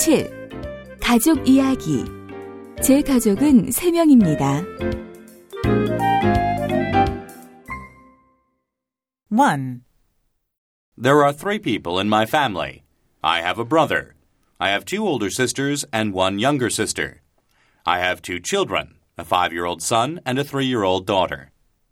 7. 가족 이야기. 제 가족은 3명입니다. 1. There are 3 people in my family. I have a brother. I have 2 older sisters and 1 younger sister. I have 2 children, a 5-year-old son and a 3-year-old daughter.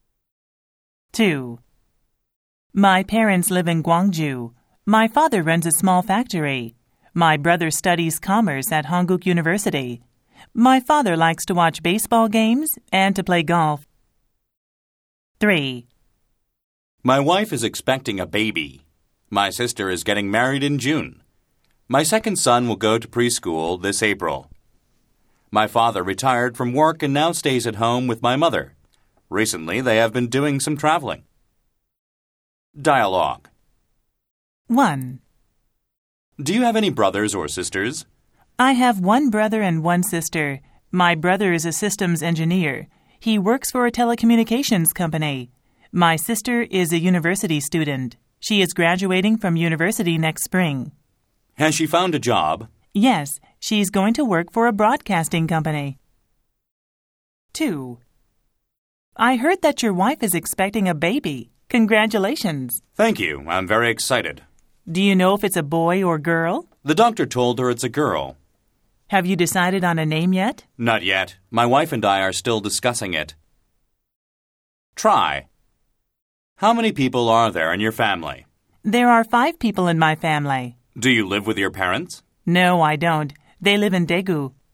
2. My parents live in Gwangju. My father runs a small factory. My brother studies commerce at Hankuk University. My father likes to watch baseball games and to play golf. 3. My wife is expecting a baby. My sister is getting married in June. My second son will go to preschool this April. My father retired from work and now stays at home with my mother. Recently, they have been doing some traveling. Dialogue. 1. Do you have any brothers or sisters? I have 1 brother and 1 sister. My brother is a systems engineer. He works for a telecommunications company. My sister is a university student. She is graduating from university next spring. Has she found a job? Yes, she's going to work for a broadcasting company. 2. I heard that your wife is expecting a baby. Congratulations. Thank you. I'm very excited. Do you know if it's a boy or girl? The doctor told her it's a girl. Have you decided on a name yet? Not yet. My wife and I are still discussing it. Try. How many people are there in your family? There are 5 people in my family. Do you live with your parents? No, I don't. They live in Daegu.